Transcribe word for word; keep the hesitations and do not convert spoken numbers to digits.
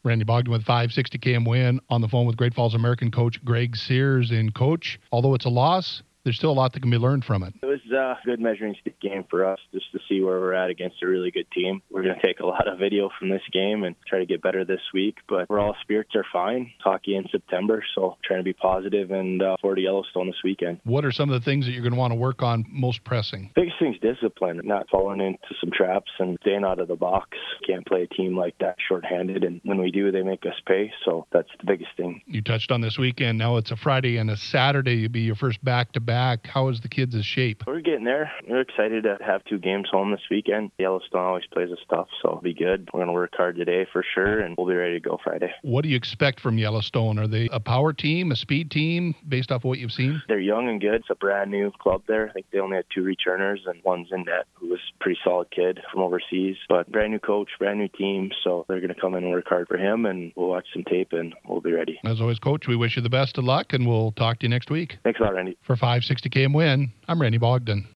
Randy Bogdan with five sixty K M Win on the phone with Great Falls American coach Greg Sears. And coach, although it's a loss, there's still a lot that can be learned from it. It was a good measuring stick game for us just to see where we're at against a really good team. We're going to take a lot of video from this game and try to get better this week, but overall spirits are fine. It's hockey in September, so trying to be positive and uh, forward to Yellowstone this weekend. What are some of the things that you're going to want to work on most pressing? Biggest thing is discipline, not falling into some traps and staying out of the box. Can't play a team like that shorthanded, and when we do, they make us pay, so that's the biggest thing. You touched on this weekend. Now it's a Friday and a Saturday. You'll be your first back-to-back. How is the kids' shape? We're getting there. We're excited to have two games home this weekend. Yellowstone always plays us tough, so it'll be good. We're going to work hard today for sure, and we'll be ready to go Friday. What do you expect from Yellowstone? Are they a power team, a speed team, based off of what you've seen? They're young and good. It's a brand new club there. I think they only had two returners, and one's in net, who was a pretty solid kid from overseas. But brand new coach, brand new team, so they're going to come in and work hard for him, and we'll watch some tape, and we'll be ready. As always, Coach, we wish you the best of luck, and we'll talk to you next week. Thanks a lot, Randy. For five sixty K M Win, I'm Randy Bogdan.